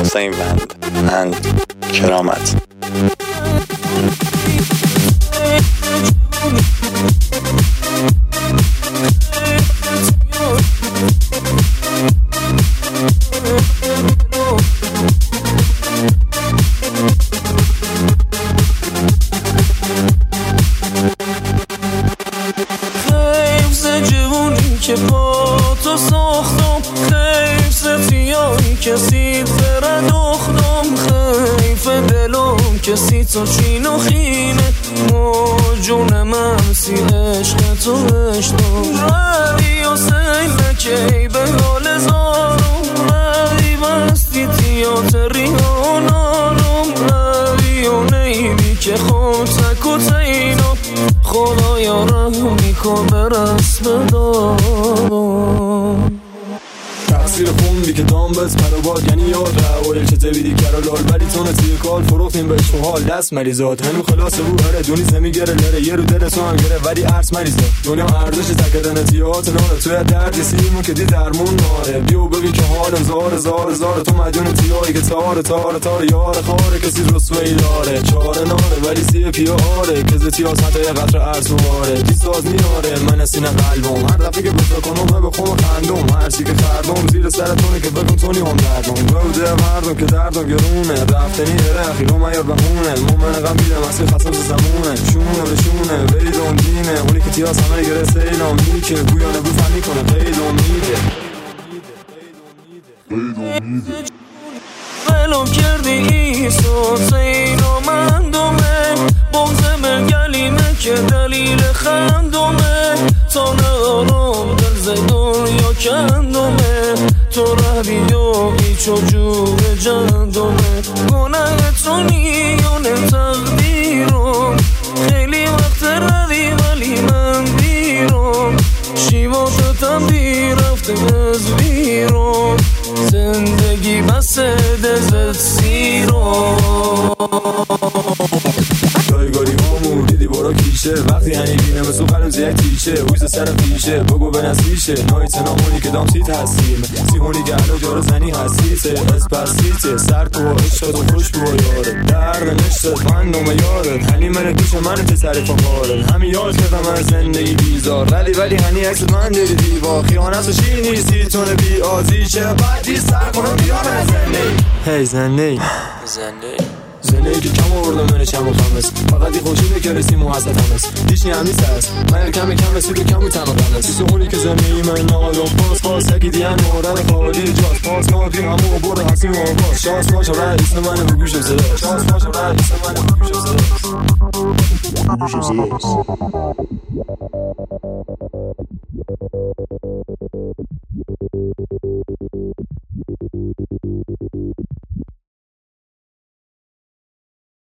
حسینوند and کرامت. که با تو ساختم، خیف ستیایی کسی فرداختم، خیف دلم کسی تو چین و خینه ما جونم همسی عشق تو عشقم ردی و سیل نکی به حال زارم ردی بستی تیاتری ها نارم ردی و نیبی که خود تک و تینم خدایا رحمی کن به رسم دارم تقصیر خوندی که دام بس پروباد یعنی یاد رهویل چه تبیدی کرالال ولی تونه توی کال فروختیم به عشق و حال دست مریزاد هنو خلاصه بود هره دونی زمی گره لره یه رو دل تو هم گره ولی عرص مریزاد دنیا ارزش تکردن تیات ناره توی درد سیمون که دی درمون ناره بیو ببین که حالم زار تو مدیون تیایی که تاره یار خاره کسی رسوی داره چاره ناره ولی سی پیاره که زتیاس حتی یه قطر عرص واره دی ساز میاره من اسین قلبم هر دفعه که بسا کنم بخوام خندم هر چی که خردم زیر سرتونه که بگم تونی هم دردم بوده مردم که دردم گرونه رفتنی رخی رو من یاد بخونه مومن غم بیدم اصلی خستم زمونه شونه به شونه بیدون دینه اونی که تیاس همه گره سیلام میکه گویانه بو فنی کنه قیدون میده ولم کردی ایسا سینا من دومه بغزه گلیمه که دلیل خندومه تا نارم دل زدون یا کندومه تو روی و ایچو جور جندومه گناه تو نیونه تقدیرم خیلی وقت ردی ولی من بیرم شیواتتم بی رفته از بیرم زندگی بس دزت سیرم دایگاری همون دیدی برا کیشه وقتی هنی بینه مثل قلم زیاد تیشه ویز سر پیشه بگو به نسیشه نایت نامونی که دام سیت هستیم سیمونی گهلا جارو زنی هستیته اسپاسیته سر تو عشق تو خوش بو یاره درد نشت فندوم یارت هنی من پیش من پسر فقارت همین یاد کردم از زندگی بیزار ولی هنی عکس من داری دیوار خیانت و شیر نیستی تونه بی آزی چه بعدی سر کنم بیام از زندگی هی زندگی که کم آوردم من چم و خمس فقط این خوشیده که رسیم و حسد همس هیچ نیمیس هست من کم رسید و کم و تم قمس بیسو هونی که زندگی من نادم پاس یکی دیان مورد خالی جاست پاس نادی همو برد حسیم و باز شانس باشه رئیس من رو گوشم زداست